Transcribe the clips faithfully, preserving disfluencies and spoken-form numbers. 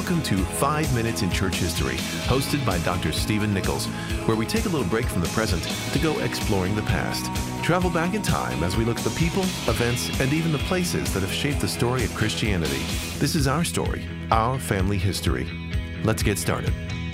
Welcome to Five Minutes in Church History, hosted by Doctor Stephen Nichols, where we take a little break from the present to go exploring the past. Travel back in time as we look at the people, events, and even the places that have shaped the story of Christianity. This is our story, our family history. Let's get started.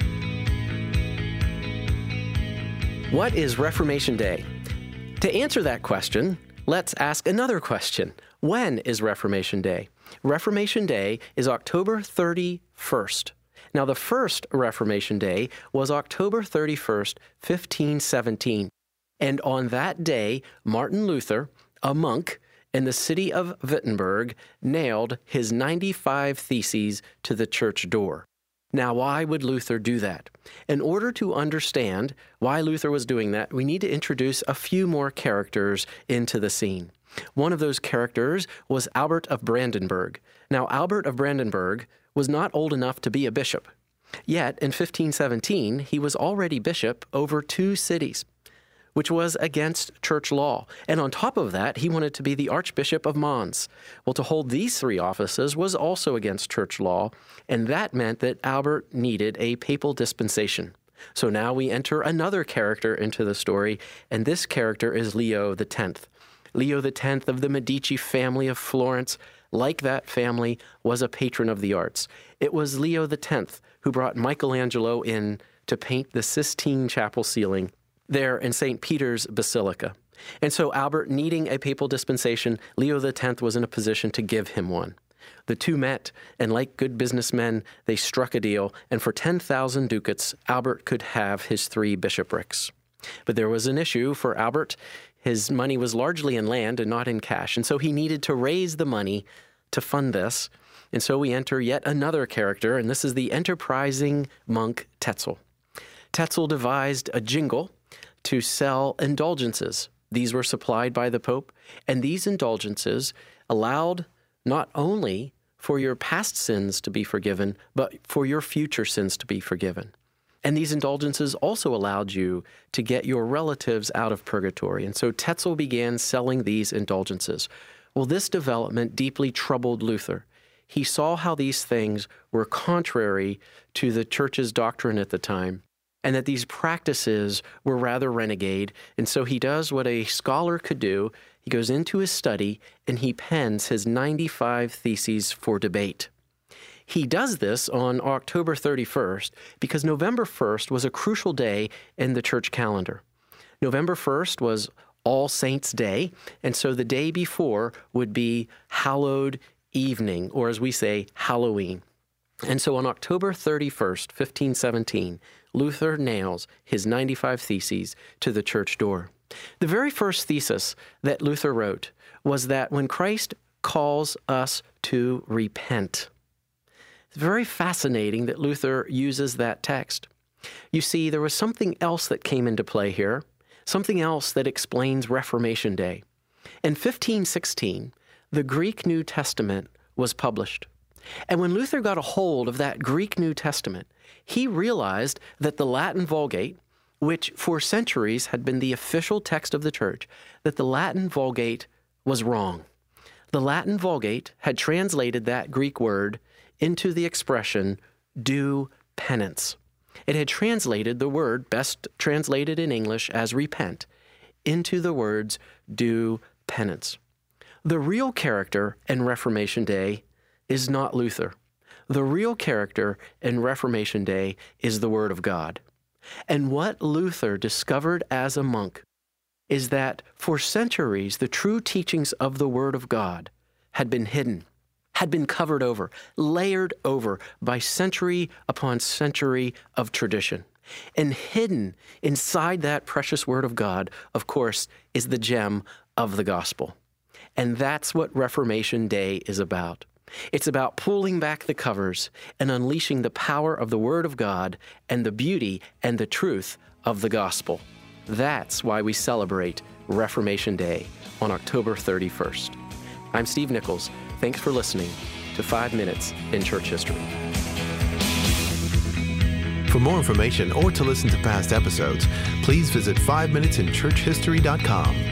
What is Reformation Day? To answer that question, let's ask another question. When is Reformation Day? Reformation Day is October thirty-first. Now, the first Reformation Day was October thirty-first, fifteen seventeen. And on that day, Martin Luther, a monk in the city of Wittenberg, nailed his ninety-five Theses to the church door. Now, why would Luther do that? In order to understand why Luther was doing that, we need to introduce a few more characters into the scene. One of those characters was Albert of Brandenburg. Now, Albert of Brandenburg was not old enough to be a bishop. Yet, in fifteen seventeen, he was already bishop over two cities, which was against church law. And on top of that, he wanted to be the Archbishop of Mons. Well, to hold these three offices was also against church law, and that meant that Albert needed a papal dispensation. So now we enter another character into the story, and this character is Leo the tenth. Leo the tenth of the Medici family of Florence, like that family, was a patron of the arts. It was Leo the tenth who brought Michelangelo in to paint the Sistine Chapel ceiling there in Saint Peter's Basilica. And so Albert, needing a papal dispensation, Leo the tenth was in a position to give him one. The two met, and like good businessmen, they struck a deal, and for ten thousand ducats, Albert could have his three bishoprics. But there was an issue for Albert. His money was largely in land and not in cash, and so he needed to raise the money to fund this. And so we enter yet another character, and this is the enterprising monk Tetzel. Tetzel devised a jingle to sell indulgences. These were supplied by the Pope, and these indulgences allowed not only for your past sins to be forgiven, but for your future sins to be forgiven. And these indulgences also allowed you to get your relatives out of purgatory. And so Tetzel began selling these indulgences. Well, this development deeply troubled Luther. He saw how these things were contrary to the church's doctrine at the time, and that these practices were rather renegade. And so he does what a scholar could do. He goes into his study and he pens his ninety-five Theses for debate. He does this on October thirty-first because November first was a crucial day in the church calendar. November first was All Saints' Day, and so the day before would be Hallowed Evening, or as we say, Halloween. And so on October thirty-first, fifteen seventeen, Luther nails his ninety-five Theses to the church door. The very first thesis that Luther wrote was that when Christ calls us to repent. It's very fascinating that Luther uses that text. You see, there was something else that came into play here, something else that explains Reformation Day. In fifteen sixteen, the Greek New Testament was published. And when Luther got a hold of that Greek New Testament, he realized that the Latin Vulgate, which for centuries had been the official text of the church, that the Latin Vulgate was wrong. The Latin Vulgate had translated that Greek word into the expression, do penance. It had translated the word, best translated in English as repent, into the words, do penance. The real character in Reformation Day is not Luther. The real character in Reformation Day is the Word of God. And what Luther discovered as a monk is that for centuries, the true teachings of the Word of God had been hidden, had been covered over, layered over by century upon century of tradition. And hidden inside that precious Word of God, of course, is the gem of the gospel. And that's what Reformation Day is about. It's about pulling back the covers and unleashing the power of the Word of God and the beauty and the truth of the gospel. That's why we celebrate Reformation Day on October thirty-first. I'm Steve Nichols. Thanks for listening to Five Minutes in Church History. For more information or to listen to past episodes, please visit five minutes in church history dot com.